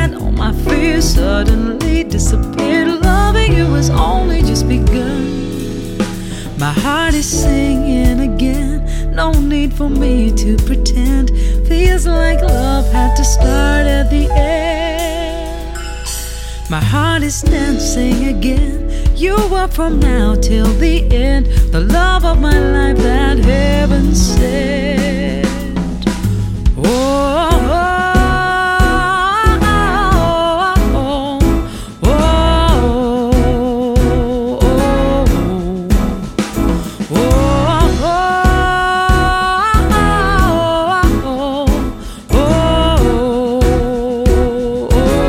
and all my fears suddenly disappeared. Loving you has only just begun. My heart is singing again, no need for me to pretend. Feels like love had to start at the end. My heart is dancing again. You are from now till the end, the love of my life that heaven sent. Oh,